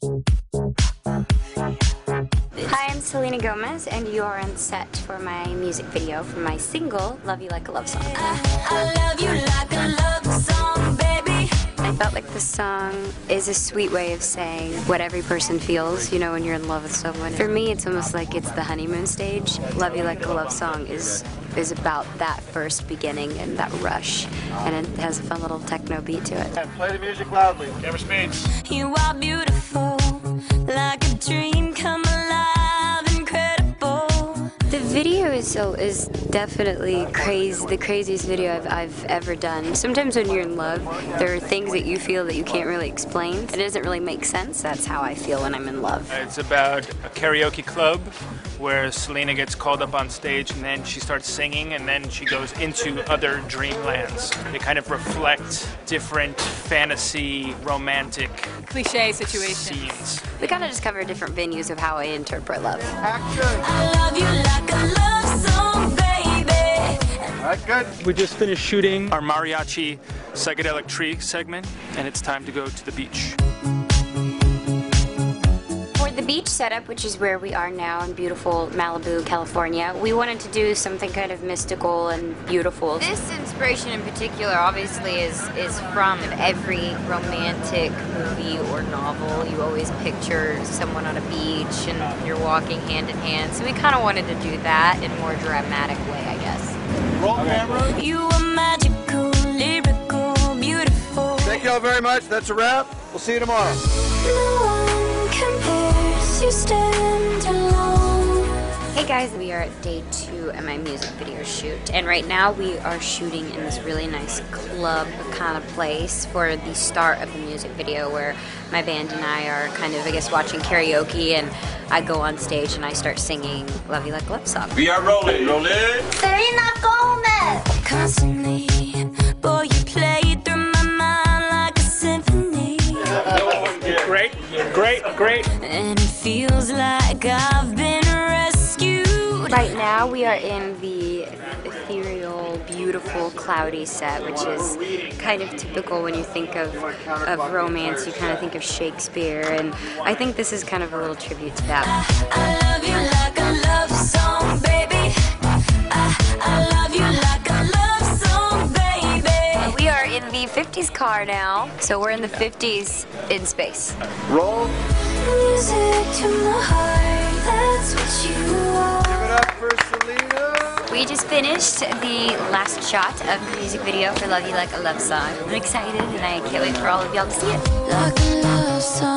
Hi, I'm Selena Gomez, and you are on set for my music video for my single, Love You Like a Love Song. I love you like a love song, baby. I felt like the song is a sweet way of saying what every person feels, you know, when you're in love with someone. For me, it's almost like it's the honeymoon stage. Love You Like a Love Song is about that first beginning and that rush, and it has a fun little techno beat to it. And play the music loudly. Camera speeds. You are beautiful, like a dream come alive, incredible. The video is definitely crazy, the craziest video I've ever done. Sometimes when you're in love, there are things that you feel that you can't really explain. It doesn't really make sense. That's how I feel when I'm in love. It's about a karaoke club where Selena gets called up on stage and then she starts singing and then she goes into other dreamlands. They kind of reflect different fantasy, romantic cliche situations. scenes. We kind of just cover different venues of how I interpret love. Action. I love you like a love song, baby. All right, good. We just finished shooting our mariachi psychedelic tree segment and it's time to go to the beach. For the beach setup, which is where we are now in beautiful Malibu, California, we wanted to do something kind of mystical and beautiful. This inspiration in particular obviously is from every romantic movie or novel. You always picture someone on a beach and you're walking hand in hand. So we kind of wanted to do that in a more dramatic way, I guess. Roll camera. You are magical, lyrical, beautiful. Thank you all very much. That's a wrap. We'll see you tomorrow. No one compares, you stand alone. Hey guys, we are at day 2 of my music video shoot, and right now we are shooting in this really nice club kind of place for the start of the music video, where my band and I are kind of, I guess, watching karaoke, and I go on stage and I start singing Love You Like a Love Song. We are rolling. Selena Gomez. Constantly, boy, you play it through my mind like a symphony. Great. And it feels like I've been rescued. Right now we are in the ethereal, beautiful, cloudy set, which is kind of typical when you think of romance. You kind of think of Shakespeare, and I think this is kind of a little tribute to that. I love you like a love song, baby. I love you like a love song, baby. We are in the 50s car now, so we're in the 50s in space. Roll. Music to my heart, that's what you are. Give it up for Selena. We just finished the last shot of the music video for Love You Like a Love Song. I'm excited, and I can't wait for all of y'all to see it. Like a love song.